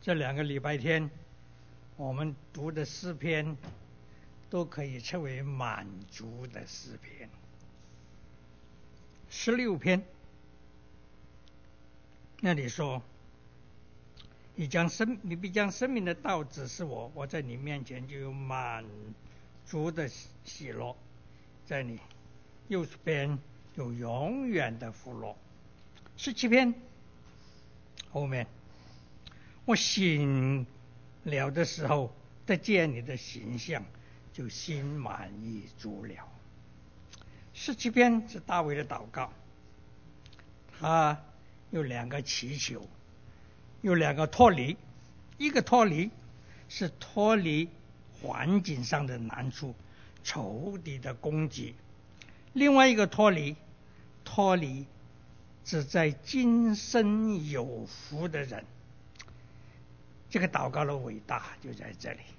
这2个礼拜天我们读的诗篇都可以称为满足的诗篇。16篇那里说，你必将生命的道指示我，我在你面前就有满足的喜乐，在你右边有永远的福乐。17篇后面，我醒了的时候得见你的形象，就心满意足了。17篇是大卫的祷告，他有2个祈求，有2个脱离。一个脱离是脱离环境上的难处，仇敌的攻击；另外一个脱离是在今生有福的人。这个祷告的伟大就在这里。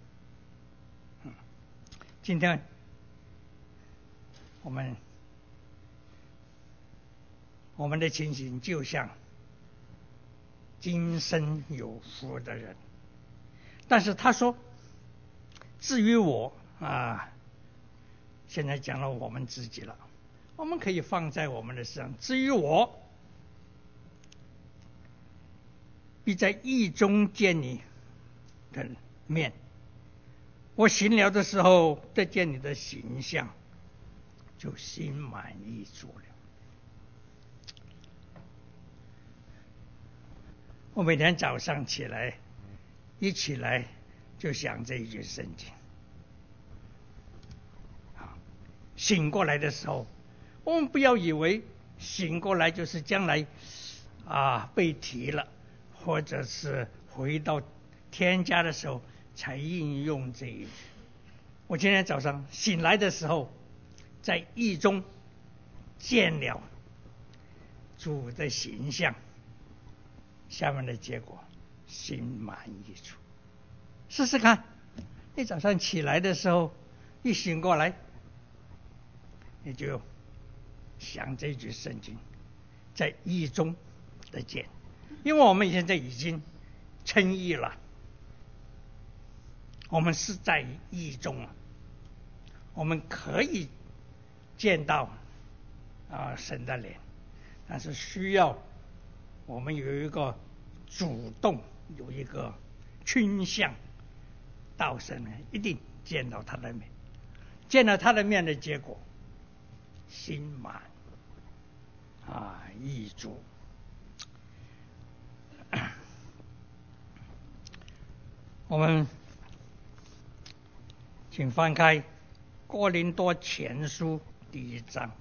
今天我们的情形就像今生有福的人，但是他说，至于我现在讲了我们自己了，我们可以放在我们的身上。至于我，必在义中见你的面，我醒了的时候得见你的形象，就心满意足了。我每天早上一起来就想这一句圣经。醒过来的时候，我们不要以为醒过来就是将来被提了，或者是回到天家的时候才应用这一句。我今天早上醒来的时候，在义中见了主的形象，下面的结果心满意足。试试看，你早上起来的时候一醒过来，你就想这句圣经，在义中的见。因为我们现在已经称义了，我们是在义中了，我们可以见到神的脸，但是需要我们有一个主动，有一个倾向到神面，一定见到他的面。见到他的面的结果，心满意足。我们请翻开哥林多前书第1章。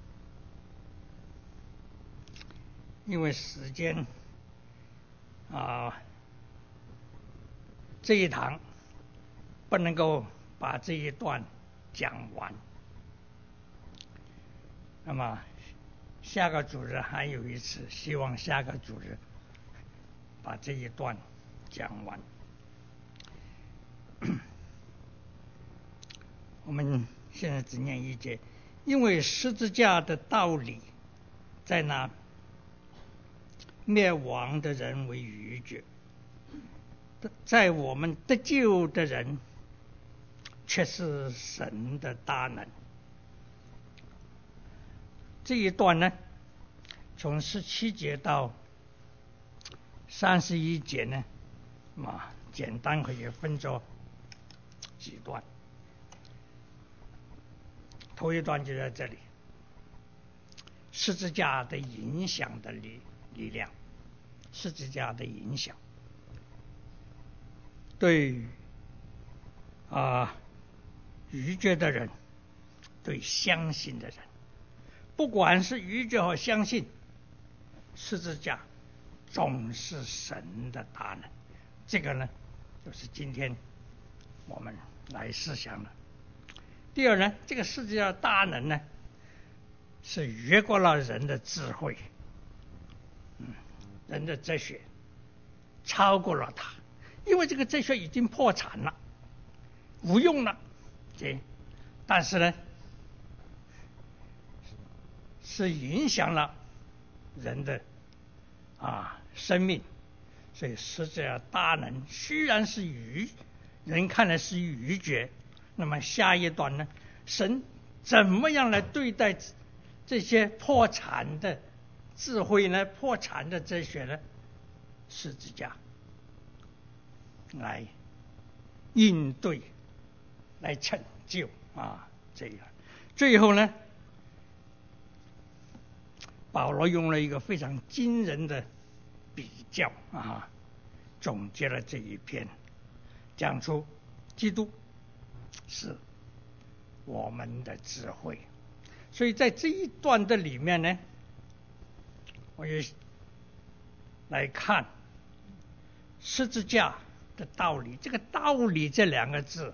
因为时间这一堂不能够把这一段讲完，那么下个主日还有一次，希望下个主日把这一段讲完。我们现在只念1节，因为十字架的道理在那灭亡的人为愚拙，在我们得救的人却是神的大能。这一段呢，从17节到31节呢，简单可以分作几段。头一段就在这里，十字架的影响的力量，十字架的影响对愚拙的人，对相信的人，不管是愚拙和相信，十字架总是神的大能。这个呢，就是今天我们来思想的。第二呢，这个十字架的大能呢，是越过了人的智慧，人的哲学，超过了它。因为这个哲学已经破产了，无用了。但是呢，是影响了人的生命， 所以十字架大能虽然是人看来是愚拙，那么下一段呢，神怎么样来对待这些破产的智慧呢？破产的哲学呢？十字架来应对，来成就这个。最后呢，保罗用了一个非常惊人的比较总结了这一篇，讲出基督是我们的智慧。所以在这一段的里面呢，我也来看十字架的道理。这个道理这两个字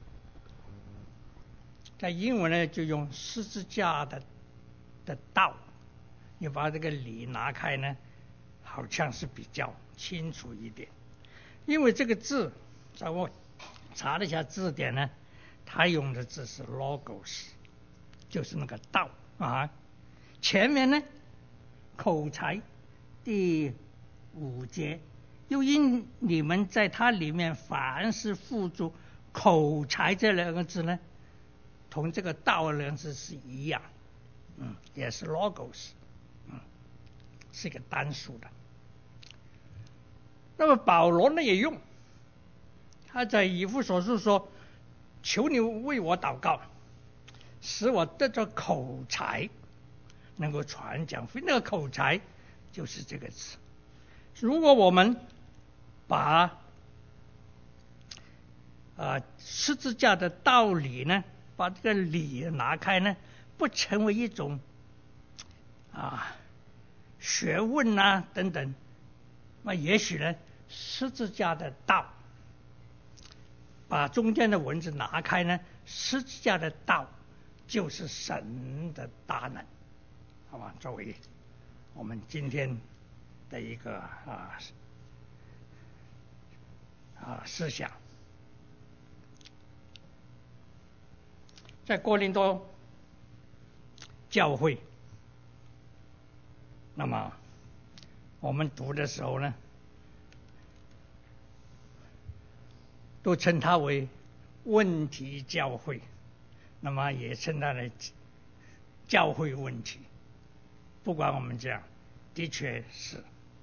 在英文呢就用十字架的道，你把这个理拿开呢，好像是比较清楚一点。因为这个字在我查了一下字典呢，他用的字是 logos， 就是那个道前面呢口才第5节，又因你们在它里面凡是附注口才这两个字呢，同这个道两个字是一样，也是 logos，是一个单数的。那么保罗呢也用，他在以弗所书说，求你为我祷告，使我得着口才，能够传讲福音。那个口才就是这个字。如果我们把十字架的道理呢，把这个理拿开呢，不成为一种学问等等，那也许呢十字架的道，把中间的文字拿开呢，十字架的道就是神的大能，好吧？作为我们今天的一个思想。在哥林多教会，那么我们读的时候呢，都称它为问题教会，那么也称它为教会问题。不管我们讲，的确是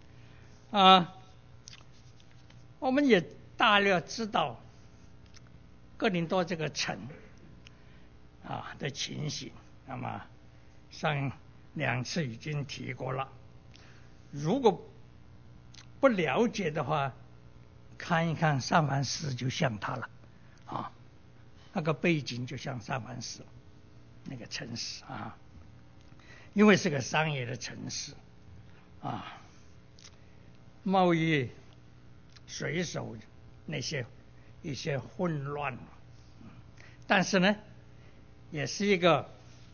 我们也大略知道哥林多这个城的情形，那么上2次已经提过了。如果不了解的话，看一看三藩市就像它了那个背景就像三藩市那个城市因为是个商业的城市贸易水手那些一些混乱，但是呢也是一个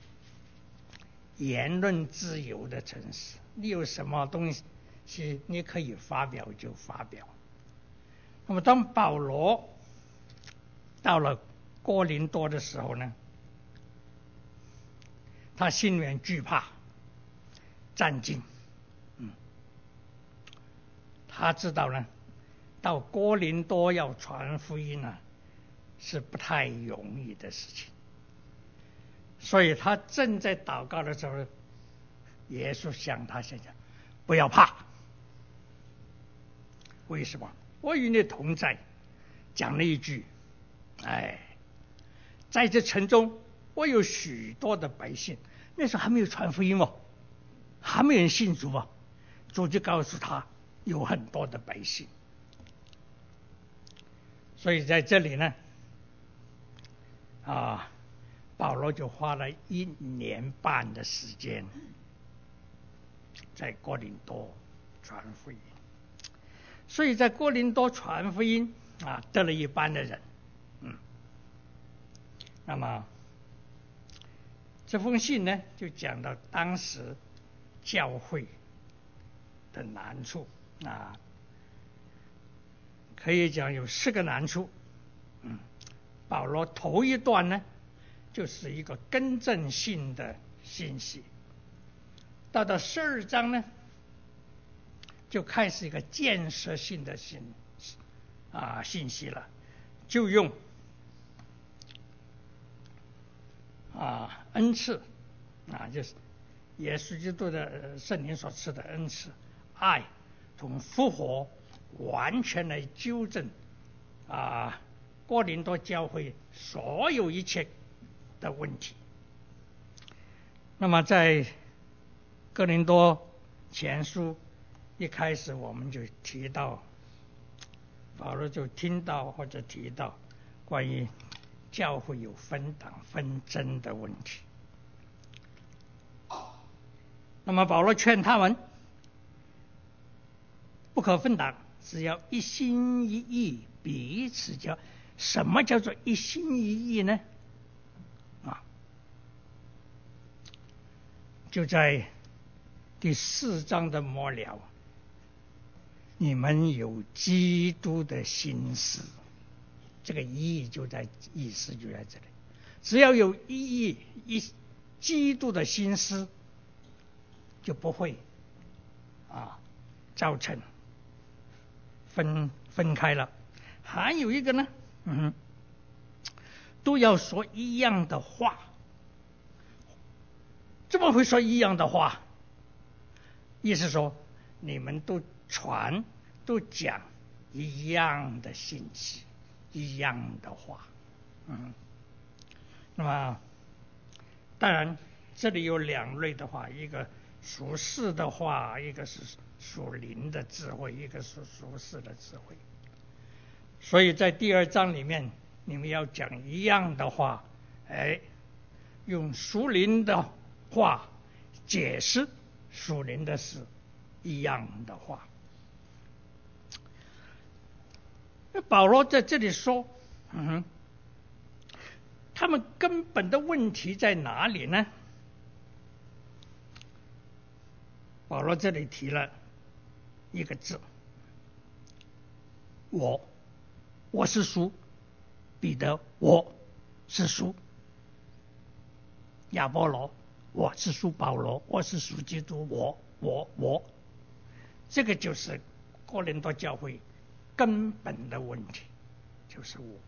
言论自由的城市，你有什么东西你可以发表就发表。那么当保罗到了哥林多的时候呢，他心里面惧怕战惊，他知道呢到哥林多要传福音是不太容易的事情，所以他正在祷告的时候，耶稣向他讲不要怕。为什么？我与你同在。讲了一句在这城中我有许多的百姓，那时候还没有传福音还没有人信主主就告诉他有很多的百姓。所以在这里呢保罗就花了1年半的时间在哥林多传福音。所以在哥林多传福音得了一班的人。那么这封信呢就讲到当时教会的难处可以讲有4个难处。保罗头一段呢就是一个更正性的信息，到12章呢就开始一个建设性的信息了，就用恩赐就是耶稣基督的圣灵所赐的恩赐，爱同复活，完全来纠正哥林多教会所有一切的问题。那么在哥林多前书一开始，我们就提到保罗就听到或者提到关于教会有分党纷争的问题。那么保罗劝他们不可分党，只要一心一意彼此交。什么叫做一心一意呢？就在第4章的末了，你们有基督的心思，这个意思就在这里。只要有基督的心思，就不会造成分开了。还有一个呢，都要说一样的话。怎么会说一样的话？意思说你们都讲一样的信息，一样的话。那么当然这里有2类的话，一个属世的话，一个是属灵的智慧，一个是属世的智慧。所以在第2章里面，你们要讲一样的话，用属灵的话解释属灵的事，一样的话。保罗在这里说，他们根本的问题在哪里呢？保罗这里提了一个字，我是属彼得，我是属亚波罗，我是属保罗，我是属基督，我，这个就是哥林多教会根本的问题，就是我。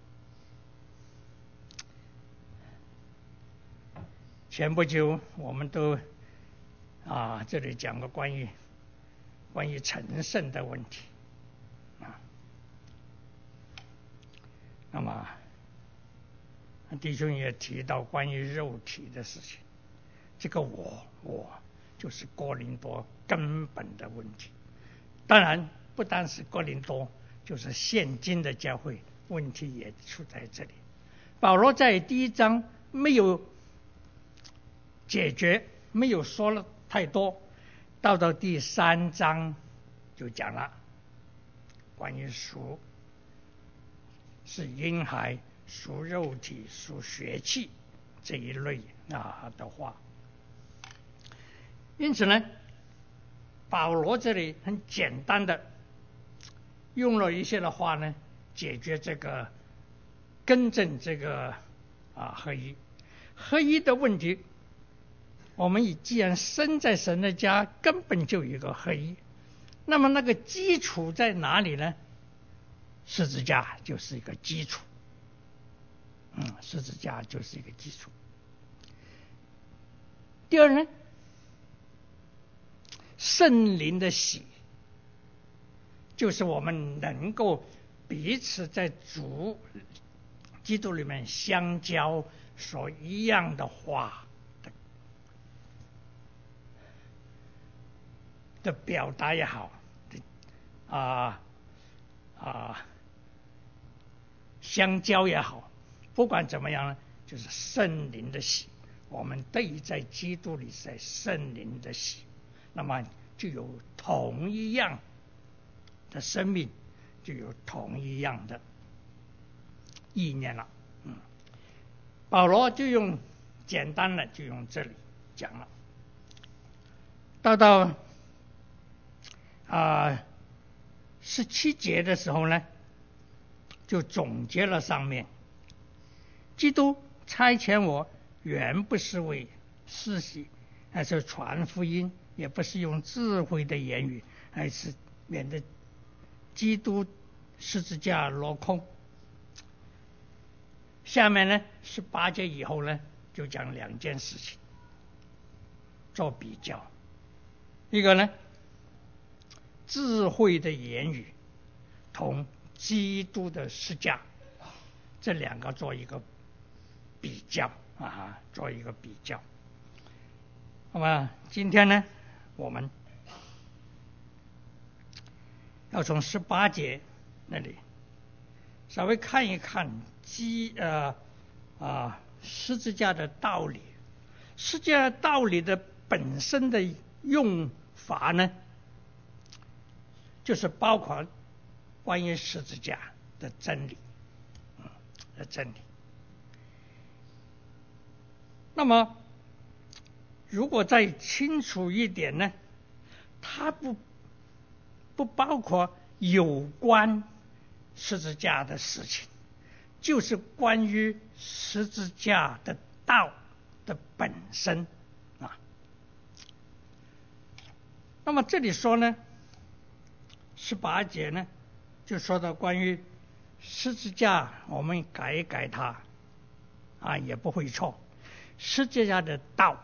前不久我们都这里讲过关于成圣的问题那么弟兄也提到关于肉体的事情，这个我就是哥林多根本的问题。当然不单是哥林多，就是现今的教会问题也出在这里。保罗在第1章没有解决，没有说了太多，到第3章就讲了关于属是婴孩、属肉体、属血气这一类的话。因此呢，保罗这里很简单的用了一些的话呢，解决这个更正这个合一的问题。我们既然生在神的家，根本就有一个合一，那么那个基础在哪里呢？十字架就是一个基础，十字架就是一个基础。第二呢，圣灵的喜，就是我们能够彼此在主基督里面相交，说一样的话的表达也好，相交也好，不管怎么样呢，就是圣灵的喜，我们得以在基督里，在圣灵的喜，那么就有同一样的生命，就有同一样的意念了。保罗就用简单的就用这里讲了。到17节的时候呢，就总结了上面。基督差遣我，原不是为施洗，而是传福音，也不是用智慧的言语，而是免得基督十字架落空。下面呢18节以后呢，就讲2件事情做比较。一个呢，智慧的言语同基督的十架，这2个做一个比较做一个比较。那么今天呢，我们要从18节那里稍微看一看十字架的道理。十字架道理的本身的用法呢，就是包括关于十字架的真理，那么如果再清楚一点呢，它不包括有关十字架的事情，就是关于十字架的道的本身那么这里说呢，18节呢就说到关于十字架，我们改一改它也不会错。十字架的道，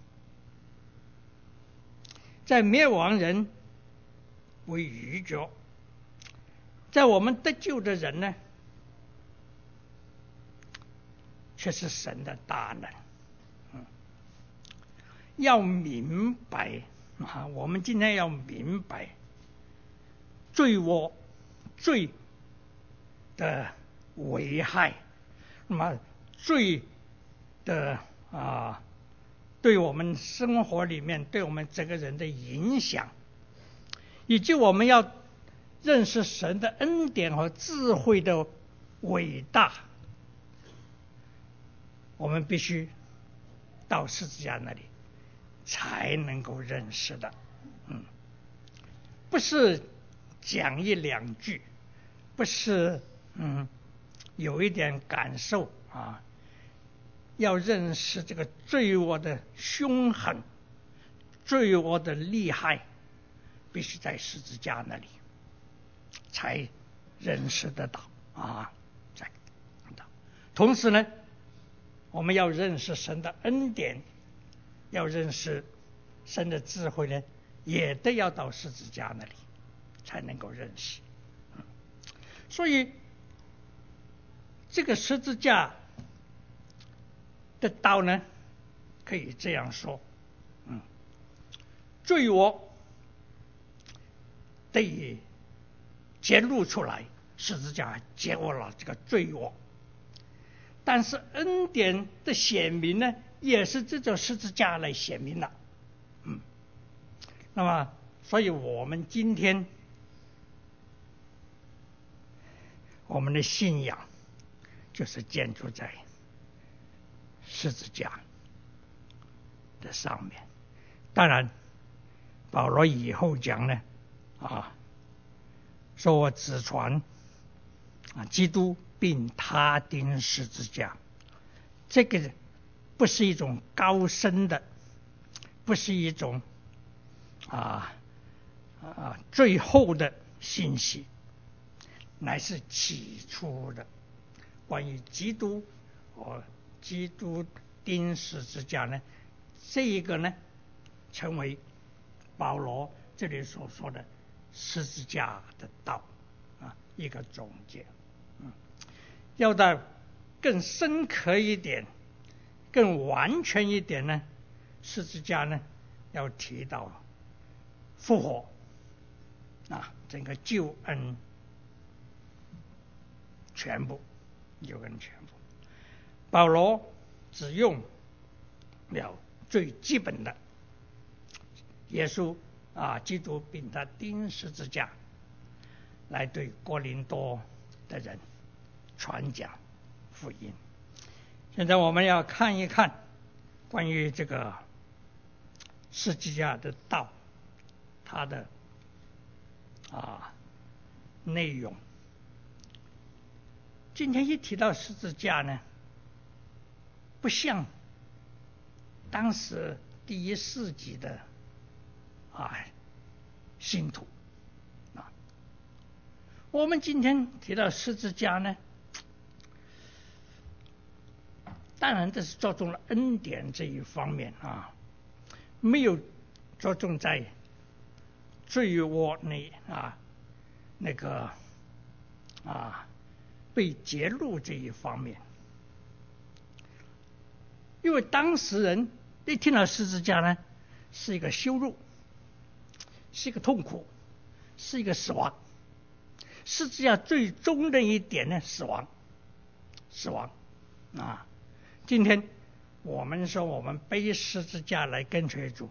在灭亡人为愚拙，在我们得救的人呢，却是神的大能。要明白我们今天要明白罪的危害，那么罪的对我们生活里面对我们这个人的影响，以及我们要认识神的恩典和智慧的伟大，我们必须到十字架那里才能够认识的。不是讲1、2句，不是有一点感受要认识这个罪恶的凶狠，罪恶的厉害，必须在十字架那里才认识得到同时呢，我们要认识神的恩典，要认识神的智慧呢，也得要到十字架那里才能够认识。所以这个十字架的道呢，可以这样说，罪恶得以揭露出来，十字架揭露了这个罪恶，但是恩典的显明呢，也是这种十字架来显明的。那么所以我们今天我们的信仰就是建筑在十字架的上面。当然保罗以后讲呢说我只传基督并他钉十字架，这个不是一种高深的，不是一种最后的信息，乃是起初的关于基督和基督钉十字架呢，这一个呢成为保罗这里所说的十字架的道一个总结。要到更深刻一点，更完全一点呢，十字架呢要提到复活整个救恩全部。保罗只用了最基本的耶稣基督并他钉十字架来对哥林多的人传讲福音。现在我们要看一看关于这个十字架的道，它的内容。今天一提到十字架呢，不像当时第1世纪的信徒我们今天提到十字架呢，当然这是着重了恩典这一方面啊，没有着重在罪恶那个被揭露这一方面。因为当时人一听到十字架呢，是一个羞辱，是一个痛苦，是一个死亡。十字架最终的一点呢，死亡啊！今天我们说我们背十字架来跟随主，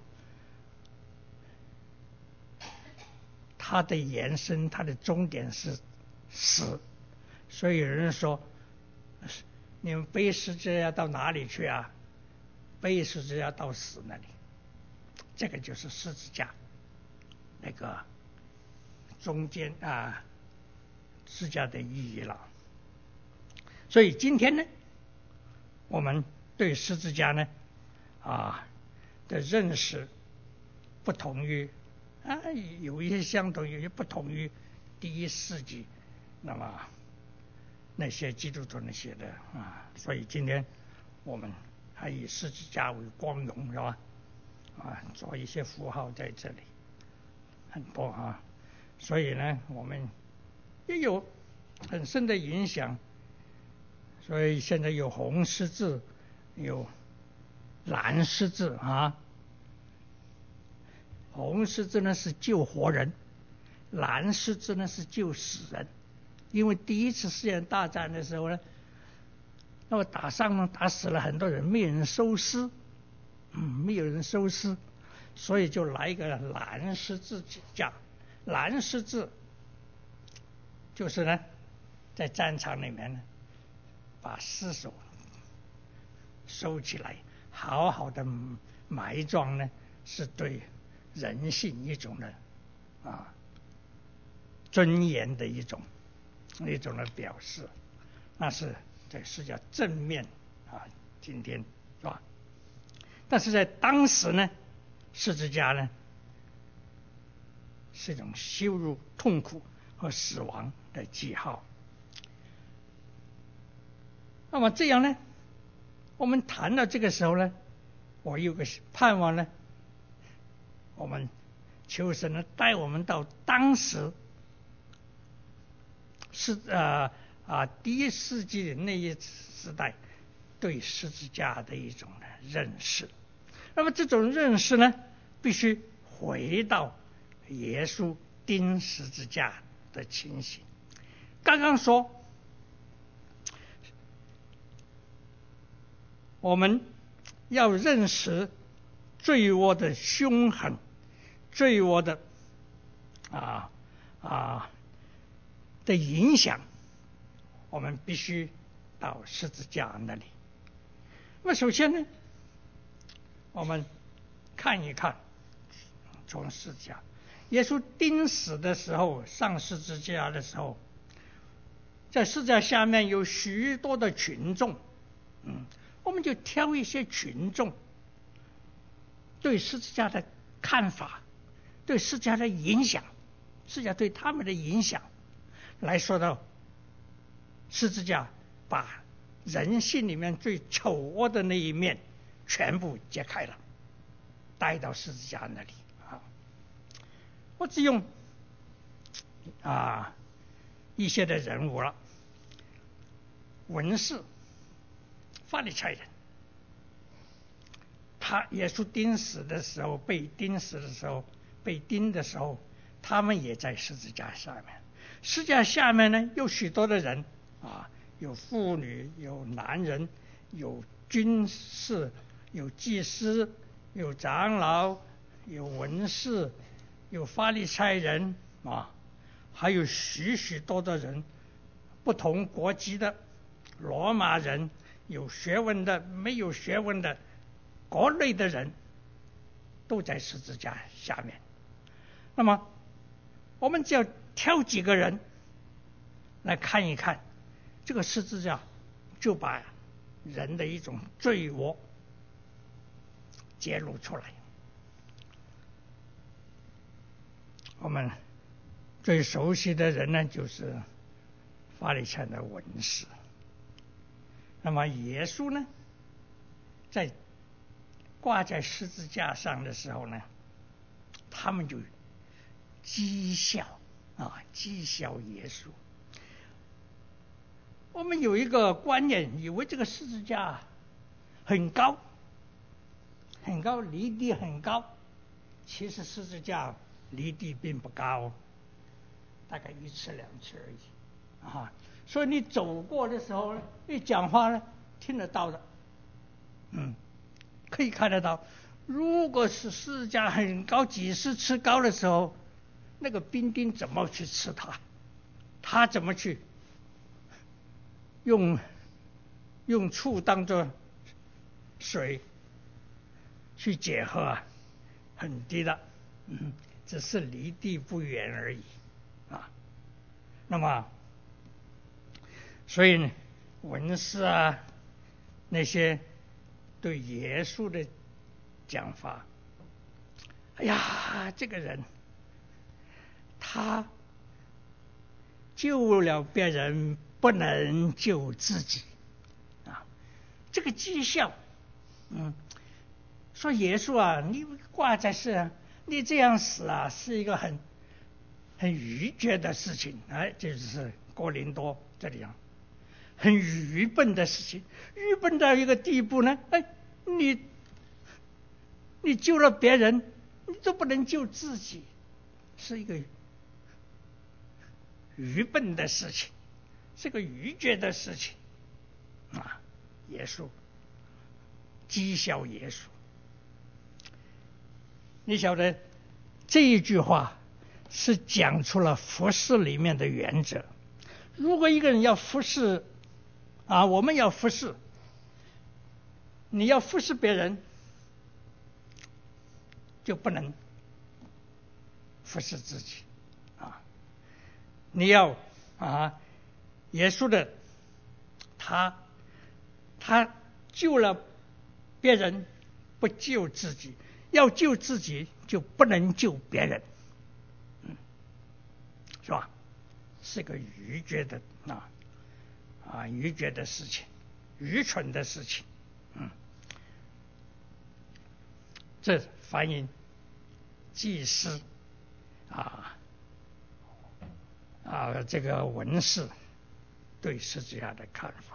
它的延伸，它的终点是死。所以有人说，你们背十字架到哪里去啊？背十字架到死那里。这个就是十字架那个中间十字架的意义了。所以今天呢，我们对十字架呢的认识不同于有一些相同，有些不同于第一世纪那么那些基督徒那些的所以今天我们还以十字架为光荣，是吧？做一些符号在这里很多所以呢，我们也有很深的影响。所以现在有红十字，有蓝十字红十字呢是救活人，蓝十字呢是救死人。因为第一次世界大战的时候呢，那么打死了很多人，没有人收尸，所以就来一个蓝十字架。蓝十字就是呢，在战场里面呢，把尸首收起来，好好的埋葬呢，是对人性一种的尊严的一种的表示。那是在世界正面今天是吧？但是在当时呢，十字架呢是一种羞辱、痛苦和死亡的记号。那么这样呢，我们谈到这个时候呢，我有个盼望呢，我们求神呢带我们到当时第一世纪的那一时代对十字架的一种的认识。那么这种认识呢，必须回到耶稣钉十字架的情形。刚刚说我们要认识罪恶的凶狠，罪恶的的影响，我们必须到十字架那里。那么首先呢，我们看一看从十字架，耶稣钉死的时候，上十字架的时候，在十字架下面有许多的群众，我们就挑一些群众对十字架的看法，对十字架的影响，十字架对他们的影响来说到十字架把人性里面最丑恶的那一面全部揭开了，带到十字架那里我只用一些的人物了。文士、法利赛人，耶稣钉死的时候，被钉的时候，他们也在十字架下面。十字架下面呢，有许多的人有妇女，有男人，有军士，有祭司，有长老，有文士，有法利赛人还有许许多的人，不同国籍的，罗马人，有学问的，没有学问的，各类的人都在十字架下面。那么我们只要挑几个人来看一看，这个十字架就把人的一种罪恶揭露出来。我们最熟悉的人呢，就是法利赛人的文士。那么耶稣呢，在挂在十字架上的时候呢，他们就讥笑耶稣。我们有一个观念，以为这个十字架很高，离地很高。其实十字架离地并不高，大概1尺2尺而已所以你走过的时候，你讲话呢听得到的，可以看得到。如果是十字架很高，几十尺高的时候，那个兵丁怎么去吃它？他怎么去用醋当作水去解喝很低的，只是离地不远而已那么所以呢，文士那些对耶稣的讲法，哎呀，这个人他救了别人，不能救自己这个讥笑。说耶稣你挂在世你这样死是一个很愚拙的事情。这就是哥林多这里很愚笨的事情，愚笨到一个地步呢。你救了别人，你都不能救自己，是一个愚笨的事情，是个愚拙的事情耶稣讥笑耶稣。你晓得这一句话是讲出了服事里面的原则。如果一个人要服事我们要服事，你要服事别人，就不能服事自己你要耶稣的他救了别人，不救自己，要救自己就不能救别人，是吧？是个愚拙的愚拙的事情，愚蠢的事情。这反映祭司这个文士对十字架的看法。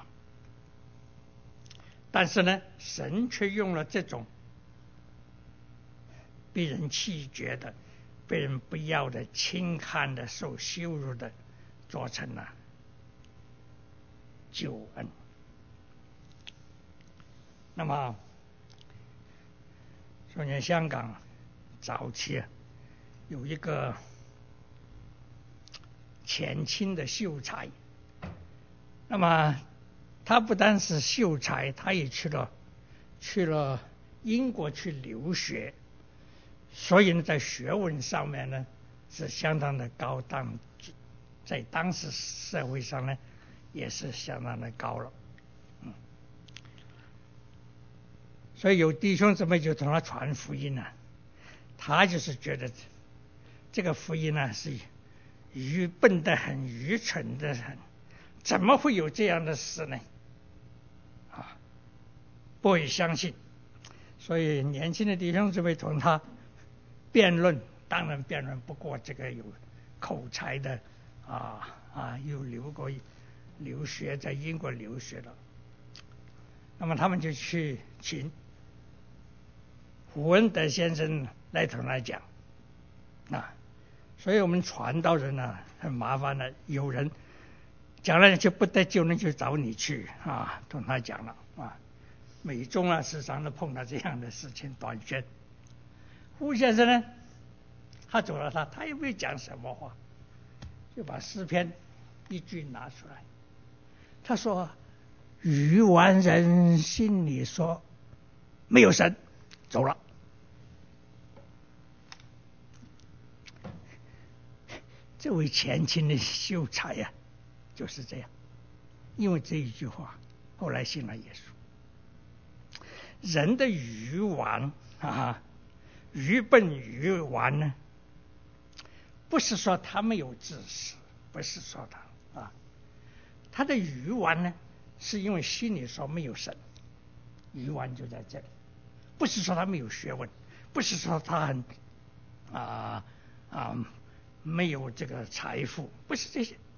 但是呢，神却用了这种被人弃绝的、被人不要的、轻看的、受羞辱的，做成了救恩。那么说年香港早期有一个前清的秀才，那么他不单是秀才，他也去了英国去留学，所以呢，在学问上面呢是相当的高档，在当时社会上呢也是相当的高了。所以有弟兄姊妹就同他传福音他就是觉得这个福音是愚笨的很，愚蠢的很，怎么会有这样的事呢？不会相信。所以年轻的弟兄姊妹同他辩论，当然辩论不过这个有口才的又留学，在英国留学了。那么他们就去请胡恩德先生来同他讲所以我们传道人很麻烦的，有人讲了就不得救，那就找你去同他讲了美中时常都碰到这样的事情，短宣。胡先生呢，他走了他也没讲什么话，就把诗篇一句拿出来，他说愚顽人心里说没有神，走了。这位前清的秀才就是这样，因为这一句话后来信了耶稣。人的愚顽愚笨愚顽呢， 不是说他没有知识，不是说他的愚顽呢，是因为心里说没有神，愚顽就在这里。不是说他没有学问，不是说他很没有这个财富，不是这些，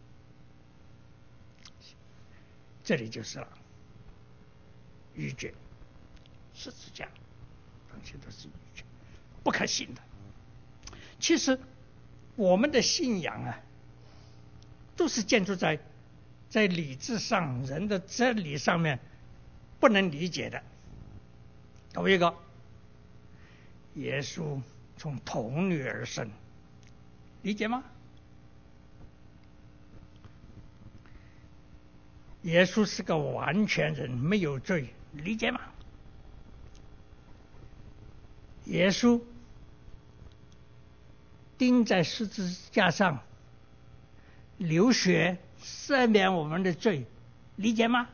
这里就是了，愚拙，十字架东西都是愚拙，不可信的。其实我们的信仰都是建筑在理智上、人的真理上面不能理解的。头一个，耶稣从童女而生，理解吗？耶稣是个完全人，没有罪，理解吗？耶稣钉在十字架上，流血赦免我们的罪，理解吗？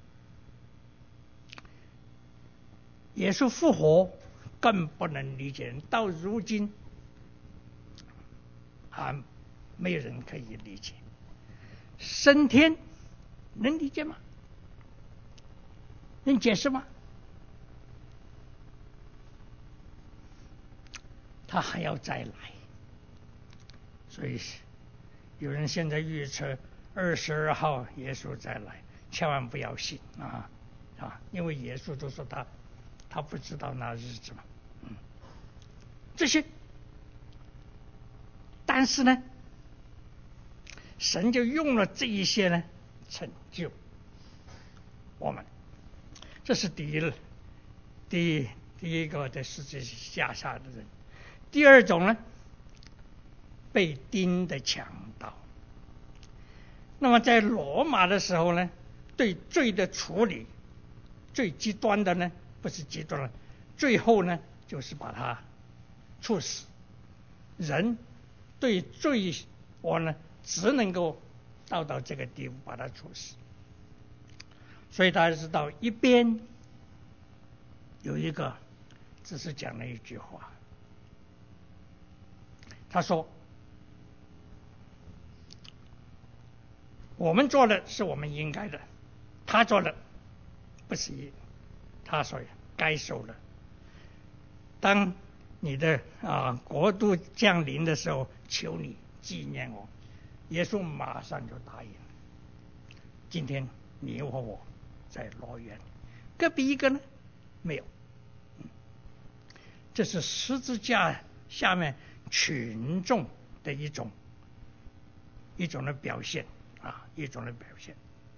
耶稣复活更不能理解，到如今没有人可以理解。升天能理解吗？能解释吗？他还要再来，所以有人现在预测22号耶稣再来，千万不要信因为耶稣都说他不知道那日子嘛。这些，但是呢，神就用了这一些呢，成就我们。这是第一个在十字架下的人。第二种呢，被钉的强盗。那么在罗马的时候呢，对罪的处理，最极端的呢，不是极端了，最后呢，就是把他处死。人对罪我呢，只能够到这个地步，把他处死。所以大家知道，一边有一个只是讲了一句话，他说我们做的是我们应该的，他做的不是他所该受的。当你的国度降临的时候，求你纪念我。耶稣马上就答应。今天你和我在乐园，隔壁一个呢没有。这是十字架下面群众的一种的表现一种的表现。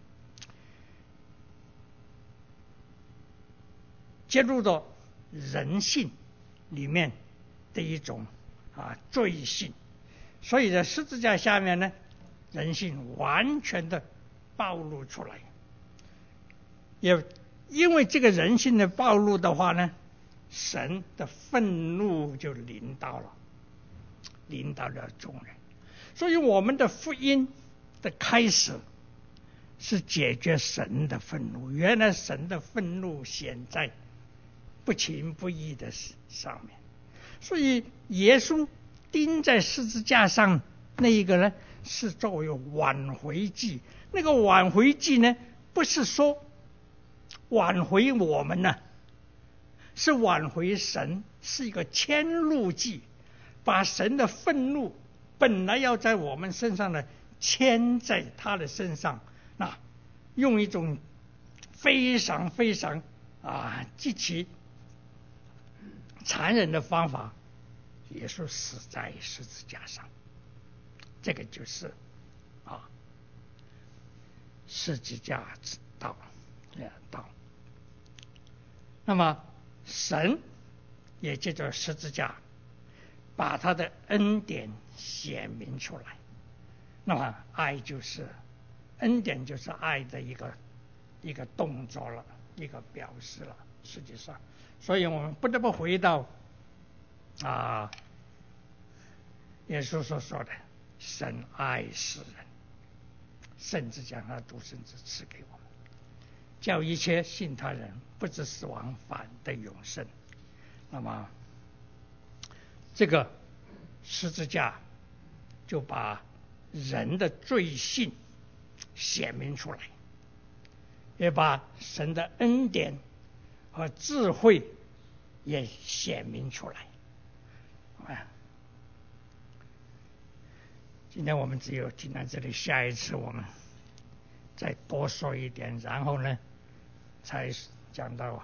揭露到人性里面的一种罪性，所以在十字架下面呢，人性完全的暴露出来。也因为这个人性的暴露的话呢，神的愤怒就临到了众人。所以我们的福音的开始是解决神的愤怒。原来神的愤怒显在不情不义的上面，所以耶稣钉在十字架上那一个呢，是作为挽回祭。那个挽回祭呢，不是说挽回我们呢，是挽回神，是一个迁怒祭，把神的愤怒本来要在我们身上呢，迁在他的身上，用一种非常非常极其残忍的方法，耶稣死在十字架上。这个就是十字架之道。那么神也借着十字架把他的恩典显明出来。那么爱就是恩典，就是爱的一个动作了，一个表示了。实际上，所以我们不得不回到耶稣所说的神爱世人，甚至将他独生子赐给我们，叫一切信他人不至死亡，反得永生。那么这个十字架就把人的罪性显明出来，也把神的恩典和智慧也显明出来。今天我们只有听到这里，下一次我们再多说一点，然后呢才讲到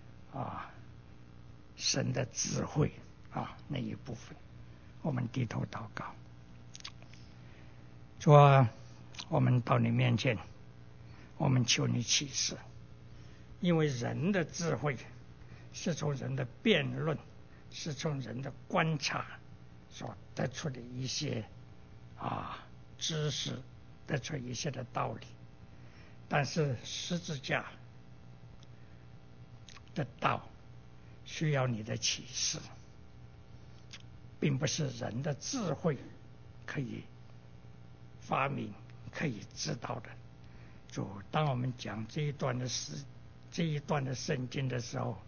神的智慧那一部分。我们低头祷告。主啊，我们到你面前，我们求你启示，因为人的智慧是从人的辩论，是从人的观察所得出的一些知识，得出一些的道理。但是十字架的道需要你的启示，并不是人的智慧可以发明可以知道的。主，当我们讲这一段的圣经的时候，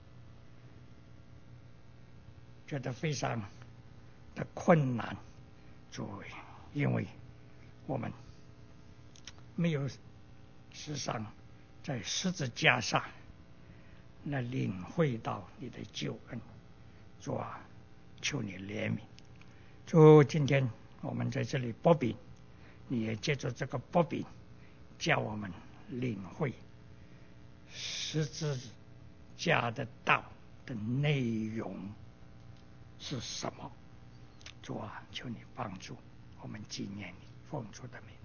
觉得非常的困难。主，因为我们没有时常在十字架上来领会到你的救恩。主啊，求你怜悯。主，今天我们在这里擘饼，你也借着这个擘饼叫我们领会十字架的道的内容是什么。主啊，求你帮助我们纪念你，奉主的名。